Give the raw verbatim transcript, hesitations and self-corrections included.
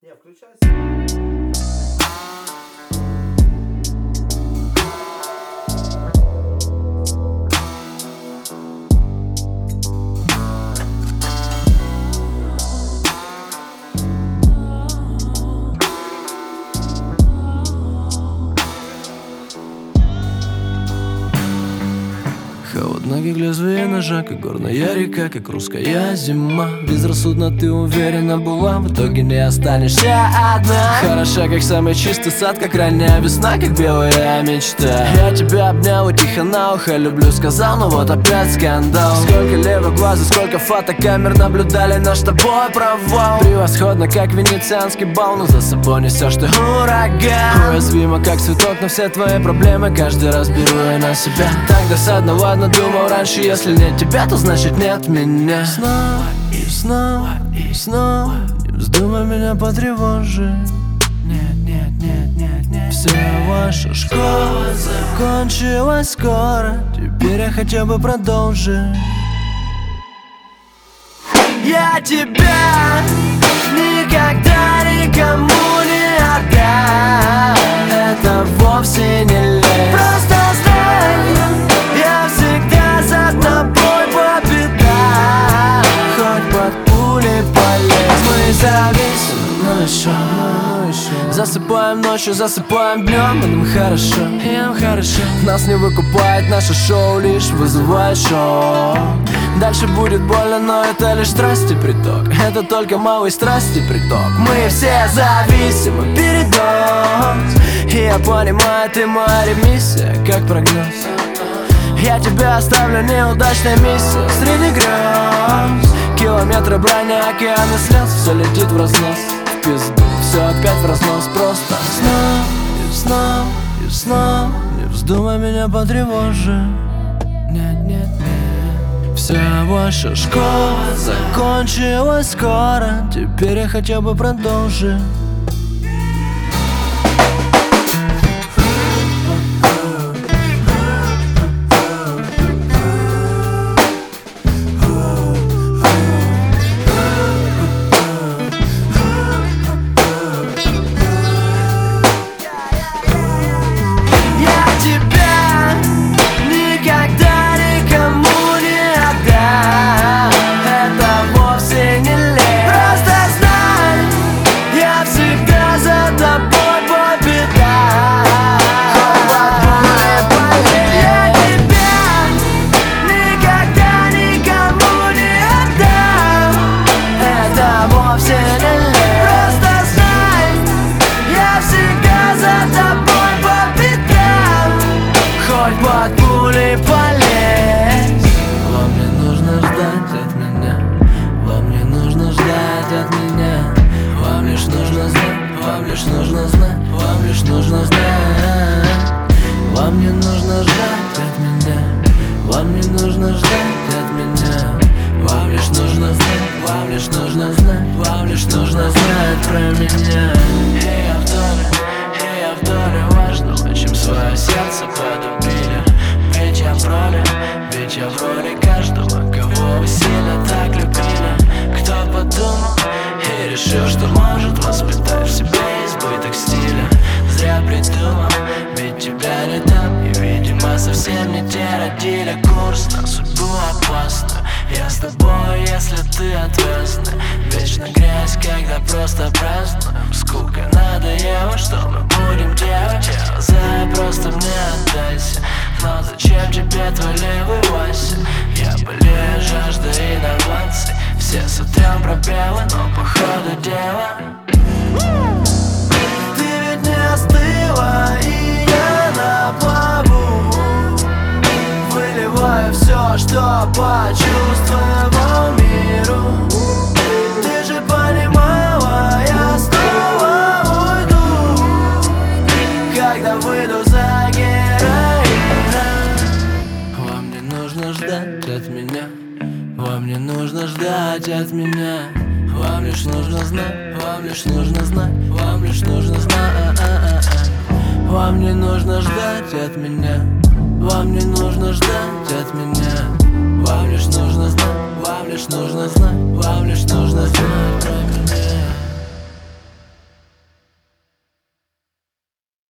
Не, включайся. Холодно, как лезвие ножа, как горная река, как русская зима. Безрассудно ты уверена была, в итоге не останешься одна. Хороша, как самый чистый сад, как ранняя весна, как белая мечта. Я тебя обнял и тихо на ухо люблю сказал, но вот опять скандал. Сколько левых глаз и сколько фотокамер наблюдали наш с тобой провал. Превосходно, как венецианский бал, но за собой несешь ты ураган. Уязвимо, как цветок, но все твои проблемы каждый раз беру я на себя. Так досадно, ладно, думал раньше, если нет тебя, то значит нет меня. Снова и снова и снова не вздумай меня потревожить. Нет, нет, нет, нет, нет. Вся ваша школа закончилась скоро, теперь я хотел бы продолжить. Я тебя никогда никому не отдам. Это вовсе не лень. Просто знай, я всегда за тобой по пятам. Хоть под пулей полез. Мы зависим, но еще, но еще. Засыпаем ночью, засыпаем днем, и нам хорошо, и нам хорошо. Нас не выкупает наше шоу, лишь вызывает шоу. Дальше будет больно, но это лишь страсти приток. Это только малый страсти приток. Мы все зависимы, передоз. И я понимаю, ты моя ремиссия, как прогноз. Я тебя оставлю, неудачная миссия среди грез. Километры брони, океаны слез. Все летит в разнос, в пизду. Все опять в разнос, просто снова и снова и снова. Не вздумай меня потревожить. Нет, нет, нет. Вся ваша школа закончилась скоро, теперь я хотел бы продолжить. Под пулей полез. Вам не нужно ждать от меня. Вам не нужно ждать от меня. Вам лишь нужно знать. Вам лишь нужно знать. Вам лишь нужно знать. Вам не нужно ждать от меня. Вам не нужно ждать от меня. Вам лишь нужно знать. Вам лишь нужно знать. Вам лишь нужно знать про меня. Эй, я в доле, эй, я в доле важного, чем свое сердце подубили. Ведь я в роли, ведь я в роли каждого, кого вы сильно так любили. Кто подумал и решил, что может воспитать в себе избыток стиля. Зря придумал, ведь тебя не там. И, видимо, совсем не те родили курс на судьбу опасную. Я с тобой, если ты ответственный. Вечно грязь, когда просто празднуем. Скука надоела, что мы будем делать? Зая, просто мне отдайся. Но зачем тебе твой левый Вася? Я болею жаждой инноваций. Все сотрем пробелы, но по ходу дела ты ведь не остыла, и я на плаву. Выливаю все, что почувствовал миру. Ты же понимала, я снова уйду, когда выйду за героина. Вам не нужно ждать от меня. Вам не нужно ждать от меня. Вам лишь нужно знать. Вам лишь нужно знать. Вам лишь нужно знать. Вам не нужно ждать от меня. Вам не нужно ждать от меня. Вам лишь нужно знать. Вам лишь нужно знать. Вам лишь нужно знать.